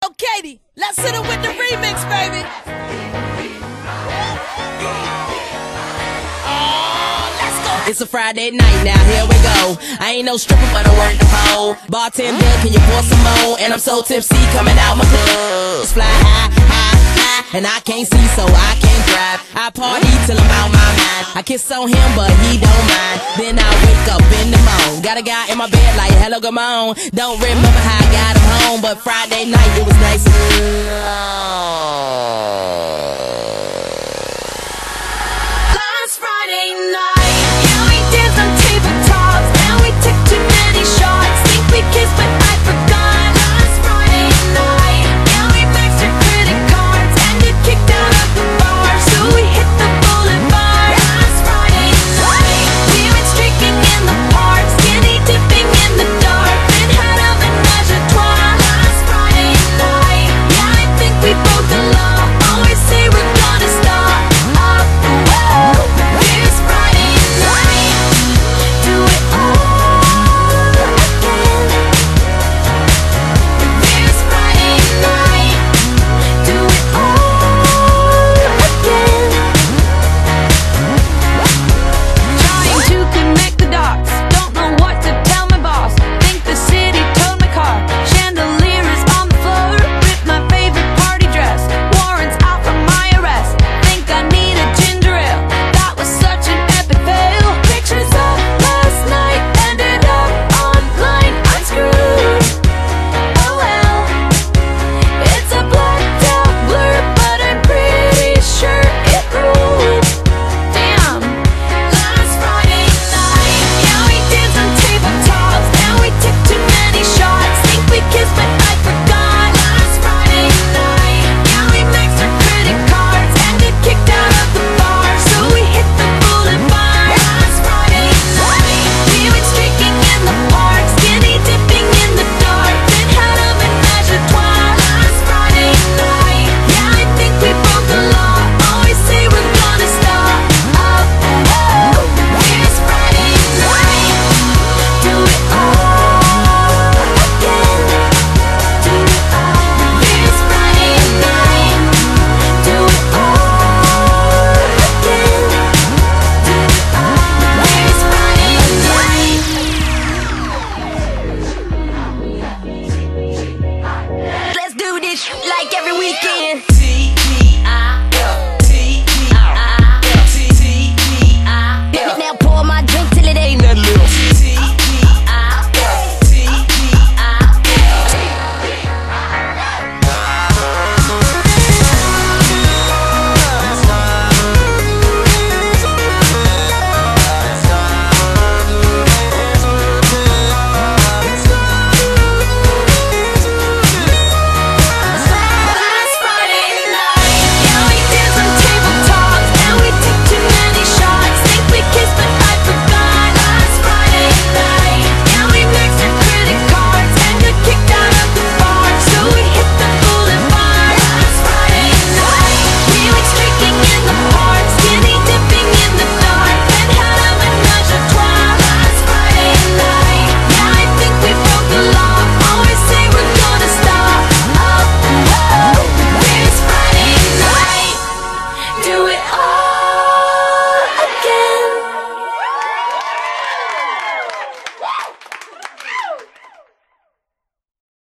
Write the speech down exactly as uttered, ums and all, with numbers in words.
Yo, Katie, let's hit it with the remix, baby. Oh, let's go. It's a Friday night now, here we go. I ain't no stripper, but I work the pole. Bartender, can you pour some more? And I'm so tipsy, coming out my clothes. Fly high, high, high, and I can't see, so I can't drive. I party till I'm out my mind. I kiss on him, but he don't mind. Then I wake up in the morning. Got a guy in my bed like, hello, come on. Don't remember how I got him home, but Friday night it was nice.